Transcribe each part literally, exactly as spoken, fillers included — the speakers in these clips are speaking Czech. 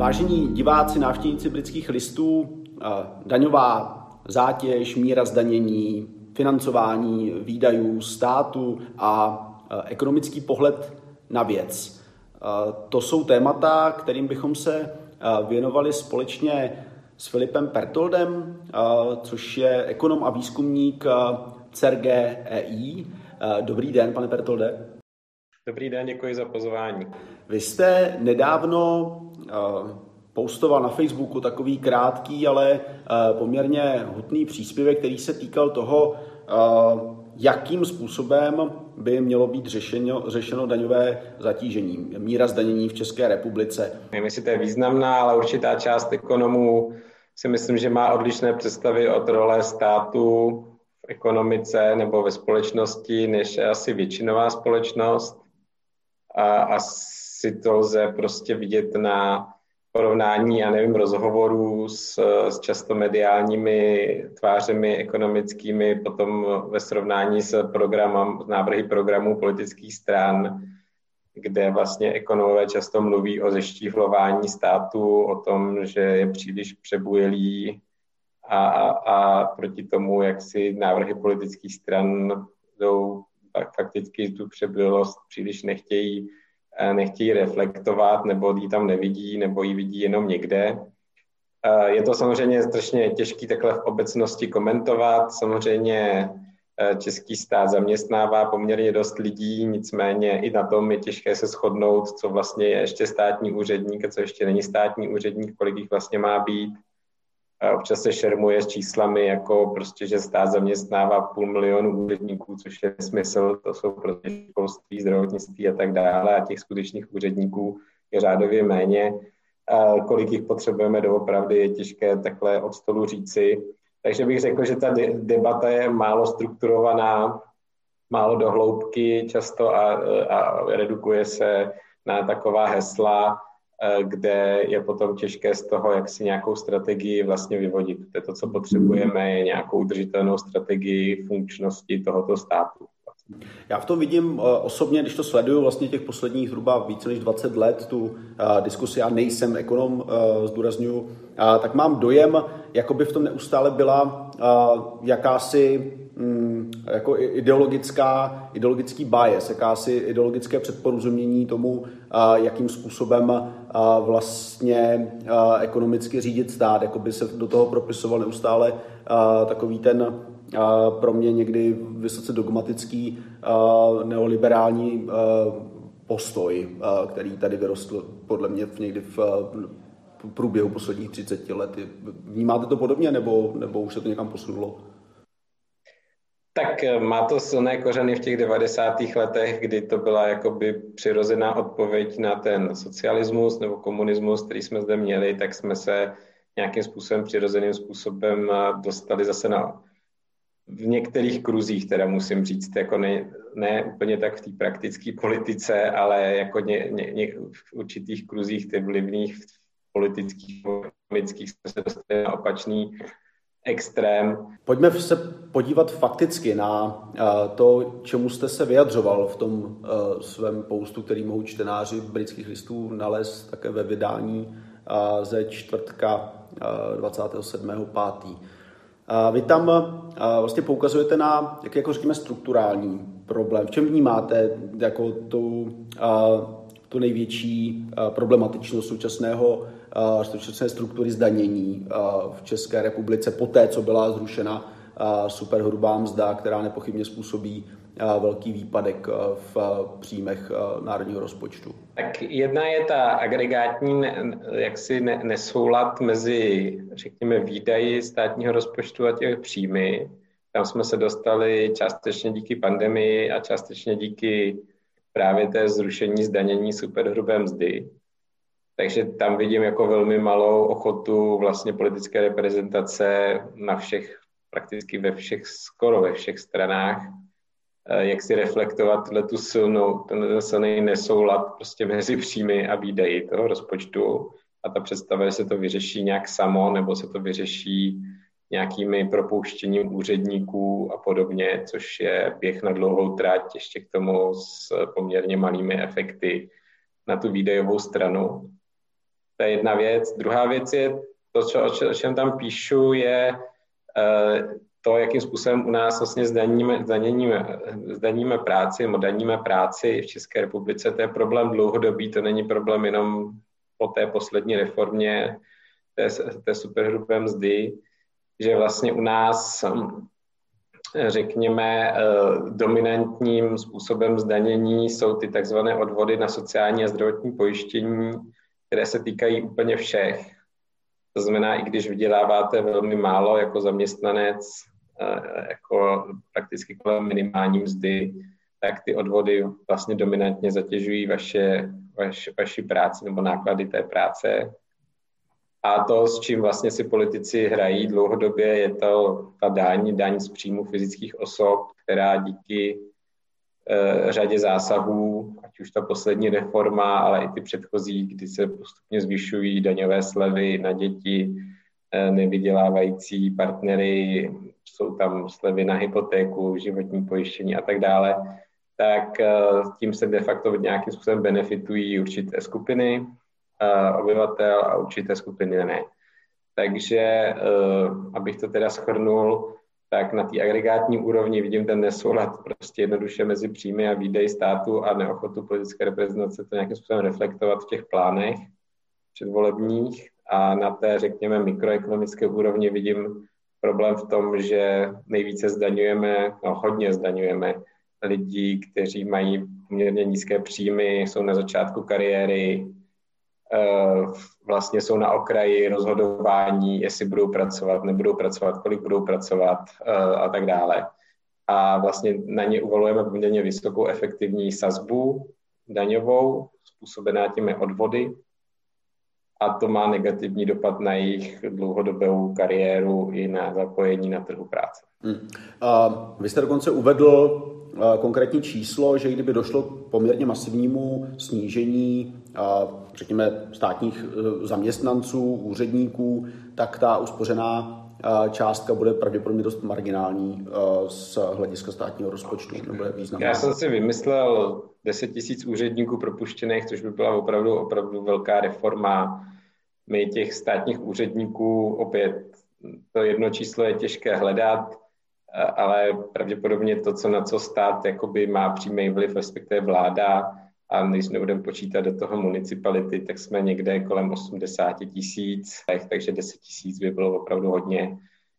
Vážení diváci, návštěvníci Britských listů, daňová zátěž, míra zdanění, financování výdajů státu a ekonomický pohled na věc. To jsou témata, kterým bychom se věnovali společně s Filipem Pertoldem, což je ekonom a výzkumník C E R G E I. Dobrý den, pane Pertolde. Dobrý den, děkuji za pozvání. Vy jste nedávno postoval na Facebooku takový krátký, ale poměrně hutný příspěvek, který se týkal toho, jakým způsobem by mělo být řešeno, řešeno daňové zatížení, míra zdanění v České republice. Nevím, jestli to je významná, ale určitá část ekonomů si myslím, že má odlišné představy od role státu v ekonomice nebo ve společnosti, než je asi většinová společnost. A asi to lze prostě vidět na porovnání, já nevím, rozhovorů s, s často mediálními tvářemi ekonomickými, potom ve srovnání s programem, návrhy programů politických stran, kde vlastně ekonomové často mluví o zeštíhlování státu, o tom, že je příliš přebujelý a, a, a proti tomu, jak si návrhy politických stran jdou, fakticky tu přebujelost příliš nechtějí nechtějí reflektovat, nebo ji tam nevidí, nebo ji vidí jenom někde. Je to samozřejmě strašně těžký takhle v obecnosti komentovat. Samozřejmě český stát zaměstnává poměrně dost lidí, nicméně i na tom je těžké se shodnout, co vlastně je ještě státní úředník a co ještě není státní úředník, kolik jich vlastně má být. Občas se šermuje s číslami, jako prostě, že stát zaměstnává půl milionu úředníků, což je smysl, to jsou prostě školství, zdravotnictví a tak dále, a těch skutečných úředníků je řádově méně. Kolik jich potřebujeme doopravdy, je těžké takhle od stolu říci. Takže bych řekl, že ta debata je málo strukturovaná, málo do hloubky často a, a redukuje se na taková hesla, kde je potom těžké z toho, jak si nějakou strategii vlastně vyvodit. To je to, co potřebujeme, je nějakou udržitelnou strategii funkčnosti tohoto státu. Já v tom vidím osobně, když to sleduju vlastně těch posledních zhruba více než dvacet let, tu diskusi, já nejsem ekonom, zdůrazňuju, tak mám dojem, jako by v tom neustále byla jakási jako ideologická, ideologický bias, jakási ideologické předporozumění tomu, jakým způsobem vlastně ekonomicky řídit stát, jako by se do toho propisoval neustále takový ten pro mě někdy vysoce dogmatický neoliberální postoj, který tady vyrostl podle mě někdy v průběhu posledních třiceti let. Vnímáte to podobně, nebo, nebo už se to někam posunulo? Tak má to silné kořeny v těch devadesátých letech, kdy to byla jakoby přirozená odpověď na ten socialismus nebo komunismus, který jsme zde měli, tak jsme se nějakým způsobem, přirozeným způsobem dostali zase na v některých kruzích, teda musím říct, jako ne, ne úplně tak v té praktické politice, ale jako ně, ně, ně, v určitých kruzích, těch vlivných politických, ekonomických, jsme se dostali na opačný extrém. Pojďme se podívat fakticky na uh, to, čemu jste se vyjadřoval v tom uh, svém postu, který mohou čtenáři Britských listů nalézt také ve vydání uh, ze čtvrtka uh, dvacátého sedmého pátého Uh, vy tam uh, vlastně poukazujete na, jak jako řekněme, strukturální problém. V čem vnímáte jako tu, uh, tu největší uh, problematičnost současného Uh, současné struktury zdanění uh, v České republice poté, co byla zrušena uh, superhrubá mzda, která nepochybně způsobí uh, velký výpadek uh, v uh, příjmech uh, národního rozpočtu? Tak jedna je ta agregátní ne, jaksi ne, nesoulad mezi, řekněme, výdaji státního rozpočtu a těch příjmy. Tam jsme se dostali částečně díky pandemii a částečně díky právě té zrušení zdanění superhrubé mzdy. Takže tam vidím jako velmi malou ochotu vlastně politické reprezentace na všech, prakticky ve všech, skoro ve všech stranách, jak si reflektovat tu silnou, ten silný nesoulad prostě mezi příjmy a výdaji toho rozpočtu. A ta představa, že se to vyřeší nějak samo, nebo se to vyřeší nějakými propouštěním úředníků a podobně, což je běh na dlouhou trať, ještě k tomu s poměrně malými efekty na tu výdajovou stranu. To je jedna věc. Druhá věc je, to, čo, o čem tam píšu, je to, jakým způsobem u nás vlastně zdaníme, zdaníme, zdaníme práci, nebo daníme práci v České republice. To je problém dlouhodobý, to není problém jenom po té poslední reformě té, té superhrubé mzdy, že vlastně u nás, řekněme, dominantním způsobem zdanění jsou ty takzvané odvody na sociální a zdravotní pojištění, které se týkají úplně všech. To znamená, i když vyděláváte velmi málo jako zaměstnanec, jako prakticky kolem minimální mzdy, tak ty odvody vlastně dominantně zatěžují vaše, vaš, vaši práci nebo náklady té práce. A to, s čím vlastně si politici hrají dlouhodobě, je to ta daň, daň z příjmu fyzických osob, která díky e, řadě zásahů, ať už ta poslední reforma, ale i ty předchozí, kdy se postupně zvyšují daňové slevy na děti, e, nevydělávající partnery, jsou tam slevy na hypotéku, životní pojištění a tak dále, tak e, tím se de facto nějakým způsobem benefitují určité skupiny obyvatel a určité skupiny ne. Takže, abych to teda shrnul, tak na té agregátní úrovni vidím ten nesoulad prostě jednoduše mezi příjmy a výdaji státu a neochotu politické reprezentace to nějakým způsobem reflektovat v těch plánech předvolebních. A na té, řekněme, mikroekonomické úrovni vidím problém v tom, že nejvíce zdaňujeme, no hodně zdaňujeme lidi, kteří mají poměrně nízké příjmy, jsou na začátku kariéry, vlastně jsou na okraji rozhodování, jestli budou pracovat, nebudou pracovat, kolik budou pracovat a tak dále. A vlastně na ně uvalujeme poměrně vysokou efektivní sazbu daňovou, způsobená těmi odvody. A to má negativní dopad na jejich dlouhodobou kariéru i na zapojení na trhu práce. Hmm. A vy jste dokonce uvedl konkrétní číslo, že kdyby došlo k poměrně masivnímu snížení, řekněme, státních zaměstnanců, úředníků, tak ta uspořená částka bude pravděpodobně dost marginální z hlediska státního rozpočtu. Nebude významná. Já jsem si vymyslel deset tisíc úředníků propuštěných, což by byla opravdu, opravdu velká reforma. My těch státních úředníků, opět to jedno číslo je těžké hledat, ale pravděpodobně to, co na co stát jakoby má přímý vliv, respektive vláda, a když nebudeme počítat do toho municipality, tak jsme někde kolem osmdesát tisíc, takže deset tisíc by bylo opravdu hodně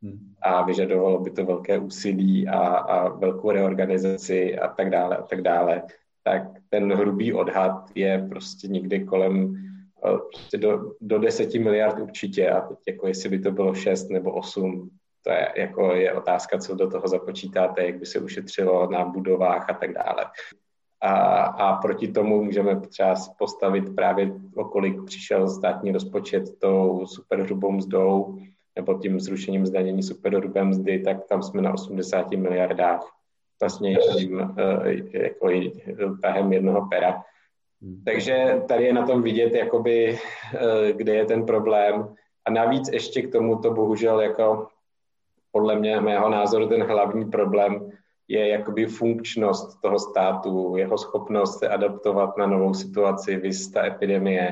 a vyžadovalo by to velké úsilí a, a velkou reorganizaci a tak dále a tak dále. Tak ten hrubý odhad je prostě někde kolem prostě do, do deseti miliard určitě a teď jako jestli by to bylo šest nebo osm, to je, jako je otázka, co do toho započítáte, jak by se ušetřilo na budovách a tak dále. A, a proti tomu můžeme třeba postavit právě, o kolik přišel státní rozpočet tou superhrubou mzdou nebo tím zrušením zdanění superhrubé mzdy, tak tam jsme na osmdesáti miliardách vlastně tím, jako tahem jednoho pera. Takže tady je na tom vidět, jakoby, kde je ten problém. A navíc ještě k tomu to bohužel jako podle mě, mého názoru, ten hlavní problém je jakoby funkčnost toho státu, jeho schopnost se adaptovat na novou situaci, viz ta epidemie,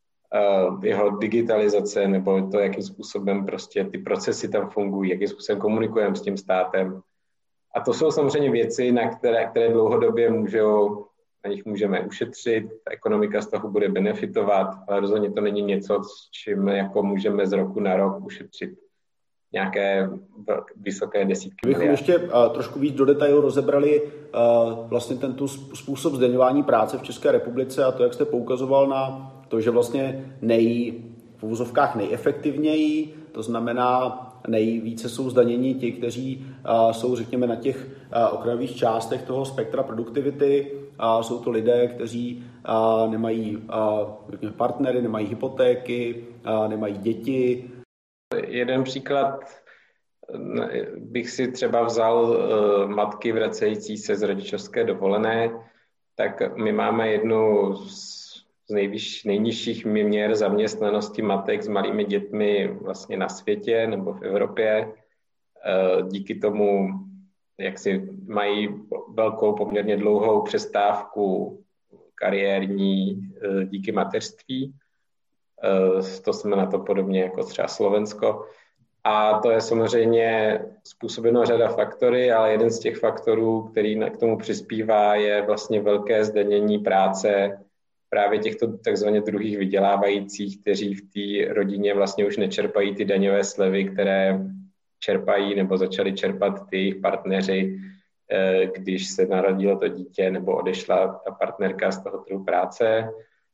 jeho digitalizace nebo to, jakým způsobem prostě ty procesy tam fungují, jakým způsobem komunikujeme s tím státem. A to jsou samozřejmě věci, na které, které dlouhodobě můžou, na nich můžeme ušetřit, ta ekonomika z toho bude benefitovat, ale rozhodně to není něco, s čím jako můžeme z roku na rok ušetřit nějaké vysoké desítky miliard. Bychom ještě uh, trošku víc do detailu rozebrali uh, vlastně tento způsob zdaňování práce v České republice a to, jak jste poukazoval na to, že vlastně nej, v uvozovkách nejefektivněji, to znamená nejvíce jsou zdaněni ti, kteří uh, jsou, řekněme, na těch uh, okrajových částech toho spektra produktivity. Uh, jsou to lidé, kteří uh, nemají uh, partnery, nemají hypotéky, uh, nemají děti. Jeden příklad bych si třeba vzal uh, matky vracející se z rodičovské dovolené, tak my máme jednu z nejvyš, nejnižších měr zaměstnanosti matek s malými dětmi vlastně na světě nebo v Evropě. Uh, díky tomu, jak si mají velkou poměrně dlouhou přestávku kariérní uh, díky mateřství. To jsme na to podobně jako třeba Slovensko. A to je samozřejmě způsobeno řada faktory, ale jeden z těch faktorů, který k tomu přispívá, je vlastně velké zdanění práce právě těchto takzvaně druhých vydělávajících, kteří v té rodině vlastně už nečerpají ty daňové slevy, které čerpají nebo začali čerpat ty jejich partneři, když se narodilo to dítě nebo odešla ta partnerka z toho trhu práce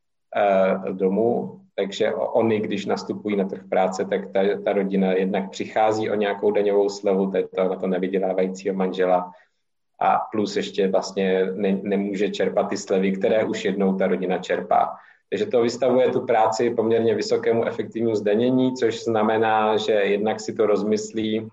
domů. Takže oni, když nastupují na trh práce, tak ta, ta rodina jednak přichází o nějakou daňovou slevu, to je to na to nevydělávajícího manžela, a plus ještě vlastně ne, nemůže čerpat ty slevy, které už jednou ta rodina čerpá. Takže to vystavuje tu práci poměrně vysokému efektivnímu zdanění, což znamená, že jednak si to rozmyslí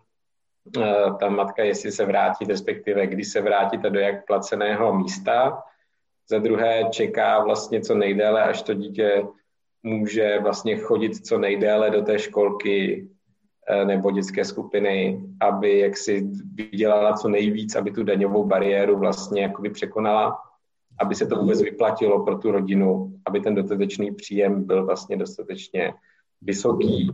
ta matka, jestli se vrátí, respektive kdy se vrátí do jak placeného místa. Za druhé čeká vlastně co nejdéle, až to dítě může vlastně chodit co nejdéle do té školky nebo dětské skupiny, aby jaksi vydělala co nejvíc, aby tu daňovou bariéru vlastně jakoby překonala, aby se to vůbec vyplatilo pro tu rodinu, aby ten dostatečný příjem byl vlastně dostatečně vysoký.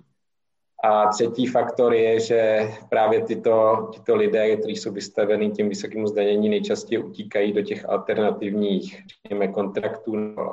A třetí faktor je, že právě tyto, tyto lidé, kteří jsou vystaveni tím vysokým zdanění, nejčastěji utíkají do těch alternativních, řekněme, kontraktů,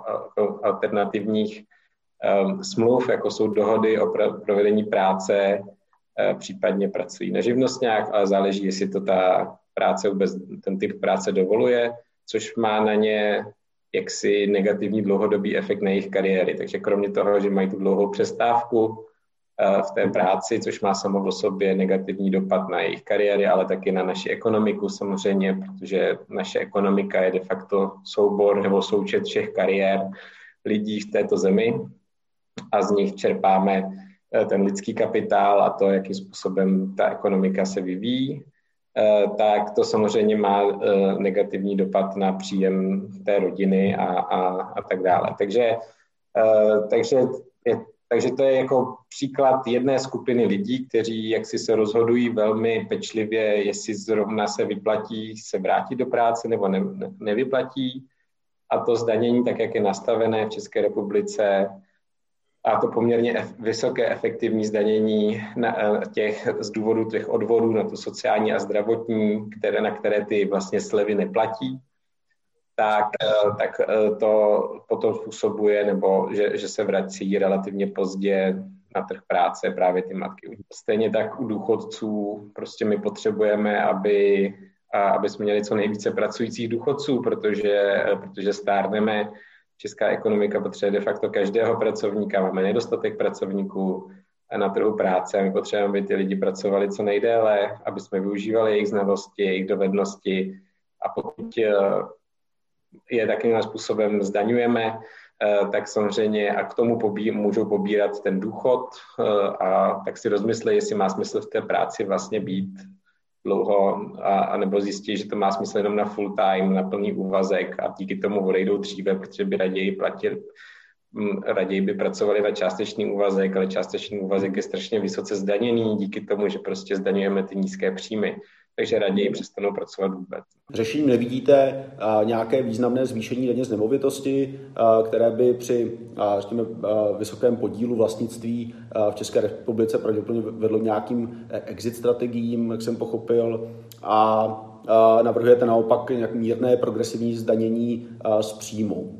alternativních um, smluv, jako jsou dohody o provedení práce, uh, případně pracují na živnostňák, ale záleží, jestli to ta práce vůbec, ten typ práce dovoluje, což má na ně jaksi negativní dlouhodobý efekt na jejich kariéry. Takže kromě toho, že mají tu dlouhou přestávku v té práci, což má samo o sobě negativní dopad na jejich kariéry, ale taky na naši ekonomiku samozřejmě, protože naše ekonomika je de facto soubor nebo součet všech kariér lidí v této zemi a z nich čerpáme ten lidský kapitál a to, jakým způsobem ta ekonomika se vyvíjí, tak to samozřejmě má negativní dopad na příjem té rodiny a, a, a tak dále. Takže, takže je Takže to je jako příklad jedné skupiny lidí, kteří jaksi se rozhodují velmi pečlivě, jestli zrovna se vyplatí se vrátit do práce nebo ne, ne, nevyplatí. A to zdanění, tak jak je nastavené v České republice, a to poměrně ef, vysoké efektivní zdanění na, těch, z důvodu těch odvodů na to sociální a zdravotní, které, na které ty vlastně slevy neplatí, tak, tak to potom způsobuje, nebo že, že se vrací relativně pozdě na trh práce právě ty matky. Stejně tak u důchodců prostě my potřebujeme, aby, aby jsme měli co nejvíce pracujících důchodců, protože, protože stárneme, česká ekonomika potřebuje de facto každého pracovníka, máme nedostatek pracovníků na trhu práce a my potřebujeme, aby ty lidi pracovali co nejdéle, aby jsme využívali jejich znalosti, jejich dovednosti a pokud je takovým způsobem zdaňujeme, tak samozřejmě a k tomu pobí, můžou pobírat ten důchod a tak si rozmyslejí, jestli má smysl v té práci vlastně být dlouho a, a nebo zjistí, že to má smysl jenom na full time, na plný úvazek a díky tomu odejdou dříve, protože by raději platili, raději by pracovali na částečný úvazek, ale částečný úvazek je strašně vysoce zdaněný díky tomu, že prostě zdaňujeme ty nízké příjmy. Takže raději přestanou pracovat vůbec. Řešením nevidíte uh, nějaké významné zvýšení daně z nemovitosti, uh, které by při uh, řekněme, uh, vysokém podílu vlastnictví uh, v České republice pravděpodobně vedlo nějakým exit strategiím, jak jsem pochopil, a uh, navrhujete naopak nějak mírné progresivní zdanění uh, z příjmu.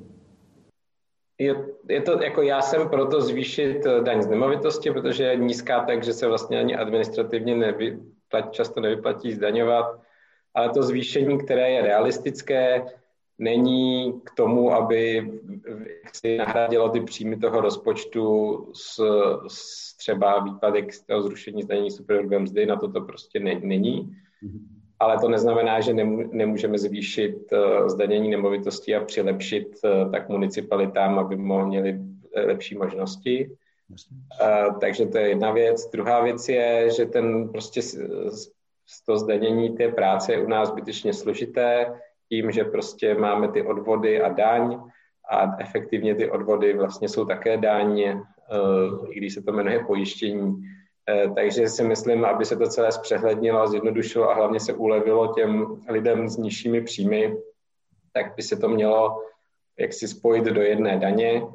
Je, je to, jako já jsem proto zvýšit daň z nemovitosti, protože je nízká tak, že se vlastně ani administrativně nevy, často nevyplatí zdaňovat, ale to zvýšení, které je realistické, není k tomu, aby si nahradilo ty příjmy toho rozpočtu s, s třeba výpadek z toho zrušení zdanění superhrubé mzdy, na to to prostě ne, není. Ale to neznamená, že nemůžeme zvýšit zdanění nemovitostí a přilepšit tak municipalitám, aby měli lepší možnosti. Uh, takže to je jedna věc. Druhá věc je, že ten prostě to zdanění té práce je u nás zbytečně složité, tím, že prostě máme ty odvody a daň a efektivně ty odvody vlastně jsou také daň, uh, i když se to jmenuje pojištění. Uh, takže si myslím, aby se to celé zpřehlednilo a zjednodušilo a hlavně se ulevilo těm lidem s nižšími příjmy, tak by se to mělo jaksi spojit do jedné daně.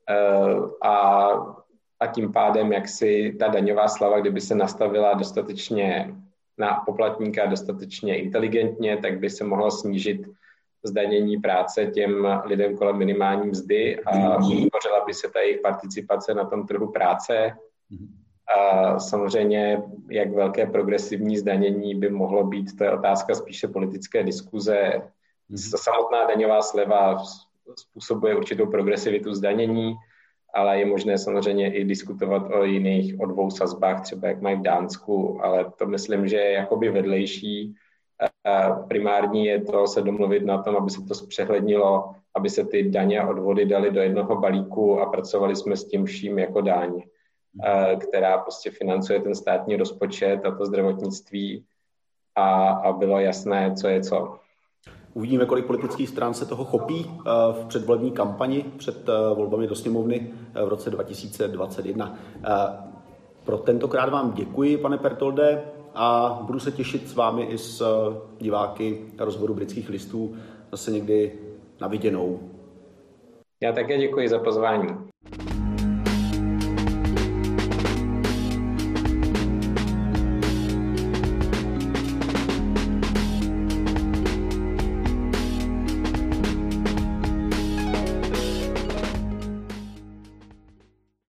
a, a tím pádem, jak si ta daňová slava, kdyby se nastavila dostatečně na poplatníka, dostatečně inteligentně, tak by se mohlo snížit zdanění práce těm lidem kolem minimální mzdy a vytvořila by se ta jejich participace na tom trhu práce. A samozřejmě, jak velké progresivní zdanění by mohlo být, to je otázka spíše politické diskuze. Samotná daňová sleva způsobuje určitou progresivitu zdanění, ale je možné samozřejmě i diskutovat o jiných, o dvou sazbách, třeba jak mají v Dánsku, ale to myslím, že je jakoby vedlejší. Primární je to se domluvit na tom, aby se to zpřehlednilo, aby se ty daně a odvody daly do jednoho balíku a pracovali jsme s tím vším jako daň, která prostě financuje ten státní rozpočet a to zdravotnictví a, a bylo jasné, co je co. Uvidíme, kolik politických stran se toho chopí v předvolební kampani před volbami do sněmovny v roce dva tisíce dvacet jedna. Pro tentokrát vám děkuji, pane Pertolde, a budu se těšit s vámi i s diváky rozhovoru Britských listů zase někdy na viděnou. Já také děkuji za pozvání.